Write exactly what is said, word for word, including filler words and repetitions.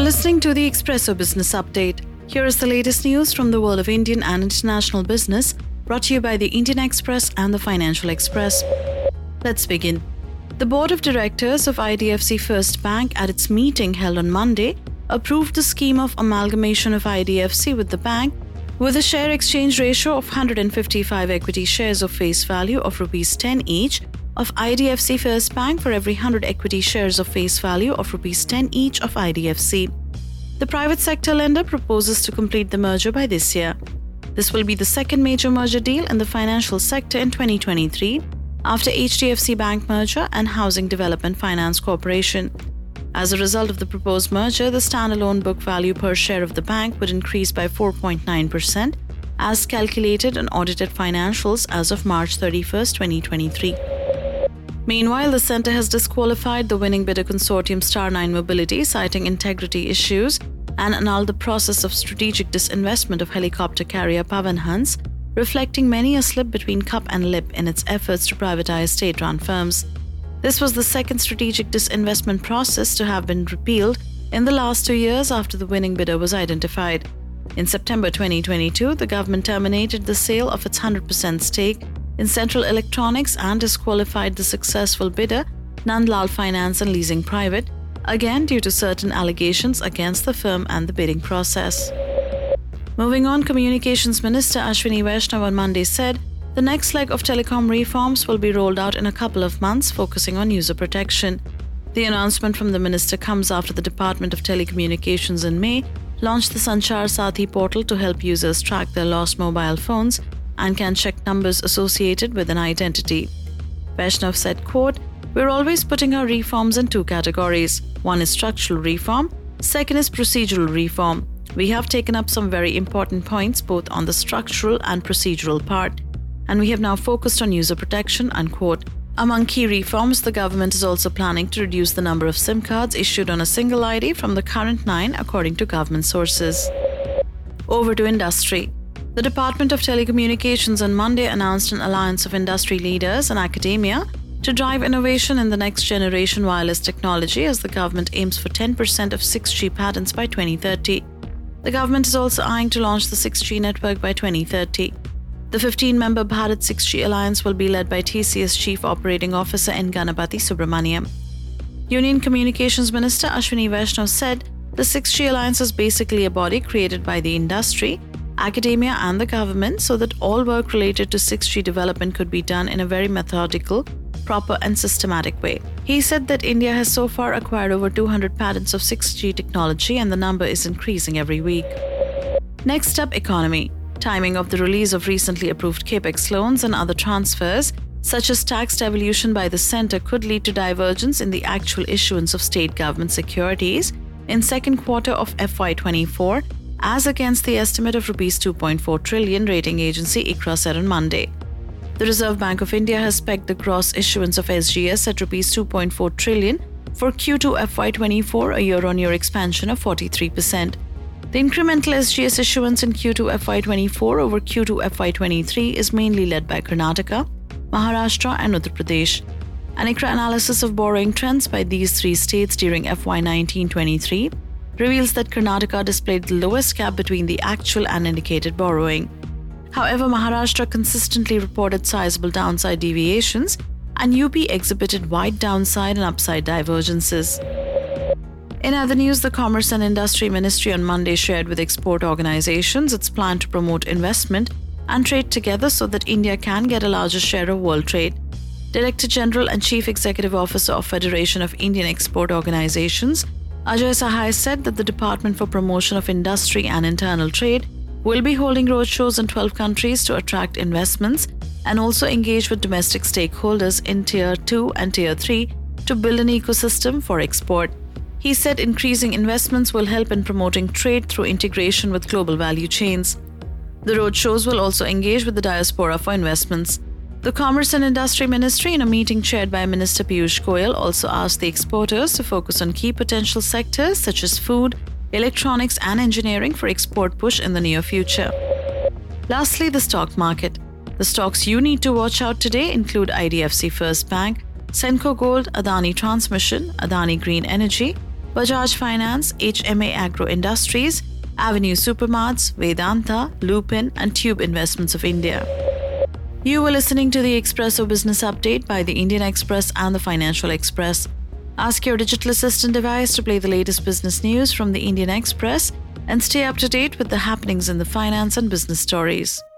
listening to the Expresso Business Update. Here is the latest news from the world of Indian and international business, brought to you by the Indian Express and the Financial Express. Let's begin. The Board of Directors of I D F C First Bank at its meeting held on Monday approved the scheme of amalgamation of I D F C with the bank with a share exchange ratio of one hundred fifty-five equity shares of face value of rupees ten each of I D F C First Bank for every one hundred equity shares of face value of rupees ten each of I D F C. The private sector lender proposes to complete the merger by this year. This will be the second major merger deal in the financial sector in twenty twenty-three, after H D F C Bank merger and Housing Development Finance Corporation. As a result of the proposed merger, the standalone book value per share of the bank would increase by four point nine percent, as calculated in audited financials as of March thirty-first, twenty twenty-three. Meanwhile, the centre has disqualified the winning bidder consortium Star nine Mobility, citing integrity issues, and annulled the process of strategic disinvestment of helicopter carrier Pawan Hans, reflecting many a slip between cup and lip in its efforts to privatize state-run firms. This was the second strategic disinvestment process to have been repealed in the last two years after the winning bidder was identified. In September twenty twenty-two, the government terminated the sale of its one hundred percent stake in Central Electronics and disqualified the successful bidder, Nandlal Finance and Leasing Private, again due to certain allegations against the firm and the bidding process. Moving on, Communications Minister Ashwini Vaishnaw on Monday said the next leg of telecom reforms will be rolled out in a couple of months, focusing on user protection. The announcement from the minister comes after the Department of Telecommunications in May launched the Sanchar Sathi portal to help users track their lost mobile phones and can check numbers associated with an identity. Vaishnaw said, quote, "We're always putting our reforms in two categories. One is structural reform, second is procedural reform. We have taken up some very important points both on the structural and procedural part, and we have now focused on user protection," unquote. Among key reforms, the government is also planning to reduce the number of SIM cards issued on a single I D from the current nine, according to government sources. Over to industry. The Department of Telecommunications on Monday announced an alliance of industry leaders and academia to drive innovation in the next generation wireless technology as the government aims for ten percent of six G patents by twenty thirty. The government is also eyeing to launch the six G network by twenty thirty. The fifteen-member Bharat six G Alliance will be led by T C S Chief Operating Officer N. Ganapathy Subramaniam. Union Communications Minister Ashwini Vaishnaw said the six G Alliance is basically a body created by the industry, academia and the government so that all work related to six G development could be done in a very methodical, proper and systematic way. He said that India has so far acquired over two hundred patents of six G technology and the number is increasing every week. Next up, economy. Timing of the release of recently approved capex loans and other transfers, such as tax devolution by the centre, could lead to divergence in the actual issuance of state government securities in second quarter of F Y twenty-four, as against the estimate of rupees two point four trillion, rating agency ICRA said on Monday. The Reserve Bank of India has pegged the gross issuance of S G S at rupees two point four trillion for Q two F Y twenty-four, a year-on-year expansion of forty-three percent. The incremental S G S issuance in Q two F Y twenty-four over Q two F Y twenty-three is mainly led by Karnataka, Maharashtra and Uttar Pradesh. An ICRA analysis of borrowing trends by these three states during F Y nineteen twenty-three reveals that Karnataka displayed the lowest gap between the actual and indicated borrowing. However, Maharashtra consistently reported sizable downside deviations and U P exhibited wide downside and upside divergences. In other news, the Commerce and Industry Ministry on Monday shared with export organizations its plan to promote investment and trade together so that India can get a larger share of world trade. Director General and Chief Executive Officer of Federation of Indian Export Organizations, Ajay Sahai, said that the Department for Promotion of Industry and Internal Trade will be holding roadshows in twelve countries to attract investments and also engage with domestic stakeholders in Tier two and Tier three to build an ecosystem for export. He said increasing investments will help in promoting trade through integration with global value chains. The roadshows will also engage with the diaspora for investments. The Commerce and Industry Ministry, in a meeting chaired by Minister Piyush Goyal, also asked the exporters to focus on key potential sectors such as food, electronics and engineering for export push in the near future. Lastly, the stock market. The stocks you need to watch out today include I D F C First Bank, Senco Gold, Adani Transmission, Adani Green Energy, Bajaj Finance, H M A Agro Industries, Avenue Supermarts, Vedanta, Lupin, and Tube Investments of India. You were listening to the Expresso Business Update by the Indian Express and the Financial Express. Ask your digital assistant device to play the latest business news from the Indian Express and stay up to date with the happenings in the finance and business stories.